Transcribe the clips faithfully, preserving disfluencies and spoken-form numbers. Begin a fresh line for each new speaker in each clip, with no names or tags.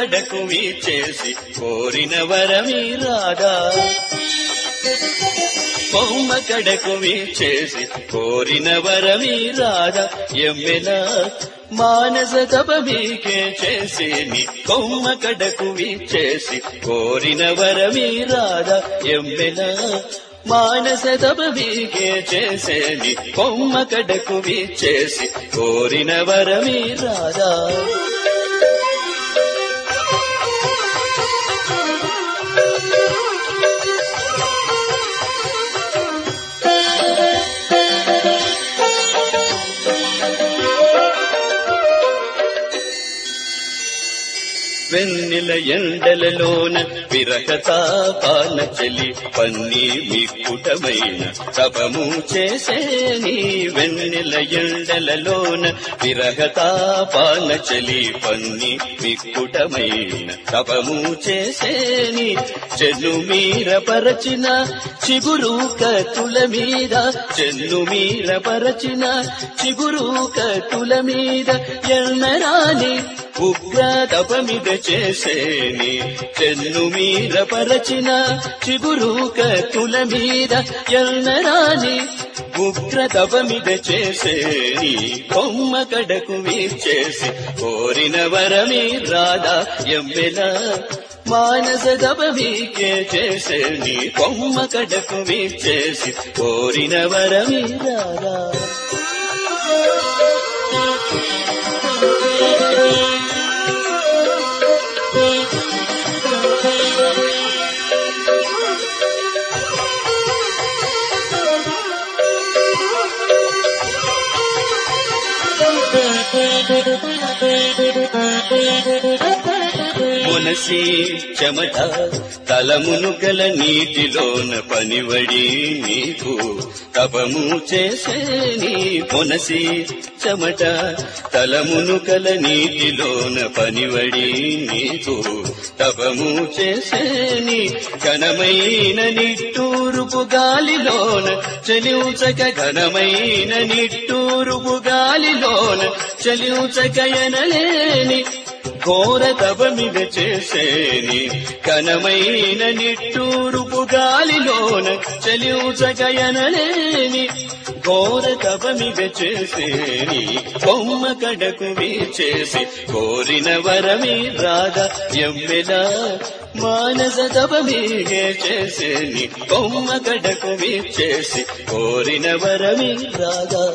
కడకు వీచేసి కోరిన వరమీ రాదా కొమ్మ కడకు వీచేసి కోరిన వరమీ రాదా ఎమ్మెల మానస తపమీకే చేసి నీ కొమ్మ కడకు వీచేసి కోరిన వరమీ రాదా ఎమ్మెల మానస తపమీకే చేసేని కొమ్మ కడకు వీచేసి కోరిన వరమీ రాదా వెన్నెల ఎండలలోన విరహతాపాన చలి పన్నీ మిక్కుటమైన తపము చేసేని వెన్నెల ఎండలలోన విరహతాపాన చలి పన్నీ మిక్కుటమైన తపము చేసేని చెన్ను మీర పరచిన చిగురు కతుల మీద చెన్ను మీర పరచిన చిగురు కతుల మీద ఎన్నరాని ఉగ్ర తపమిద చేసేని చెన్ను మీద పరచిన చిగురు కతుల మీద ఎన్నరాని ఉగ్ర తపమిద చేసేని కొమ్మ కడకు వీచేసి కోరిన వరమీ రాదా ఎమ్మెల మానస తపమీకే చేసేని కొమ్మ కడకు వీచేసి కోరిన వరమీ రాదా మునసి చెమట తలమును గల నీటిలోన పనివడి నీకు తపము చేసేని మునసి చెమట తలమును గల నీటిలోన పనివడి నీకు తపము చేసేని ఘనమైన నిట్టూరుపు గాలిలోన చలించక ఘనమైన నిట్టూరుపు గాలిలోన చలించక ఎనలేని ఘోర తపమిద చేసేని ఘనమైన నిట్టూరుపు గాలిలోన చలించగయనలేని ఘోర తపమిద చేసేని కొమ్మ కడకు వీచేసి కోరిన వరమీ రాదా ఎమ్మెల మానస తపమీకే చేసేని కొమ్మ కడకు వీచేసి కోరిన వరమీ రాదా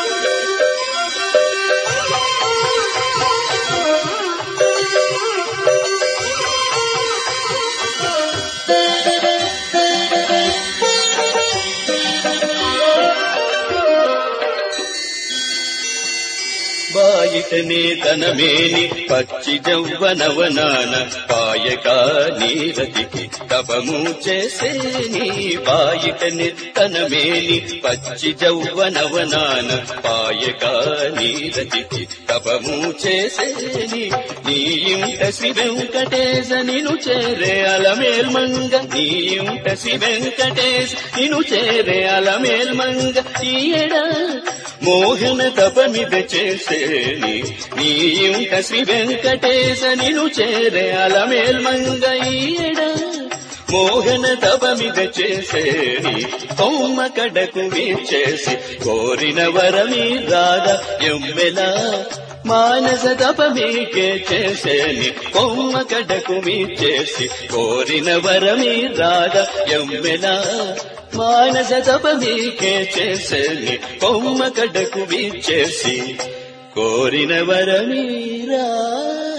బాయిటనే తనమేని పచ్చి జవ్వనవనాన పాయక నీరతికి తపము చేసేని బాయిటనే తనమేని పచ్చి జవ్వనవనాన పాయక నీరతికి తపము చేసేని నీ ఇంట శ్రీ వెంకటేశ నిను చేరే అలమేల్మంగ నీ ఇంట శ్రీ వెంకటేశ నిను చేరే అలమేల్మంగ ఈయడ మోహన తపమిద చేసేని నీ ఇంట శ్రీ వెంకటేశ నిను చేరే అలమేల్మంగ ఈయడ మోహన తపమిద చేసేని కొమ్మ కడకు వీచేసి కోరిన వరమీ రాదా ఎమ్మెల మానస తపమీకే చేసేని కొమ్మ కడకు వీచేసి కోరిన వరమీ రాదా ఎమ్మెల మానస తపమీకే చేసేని కొమ్మ కడకు వీచేసి కోరిన వరమీ రాదా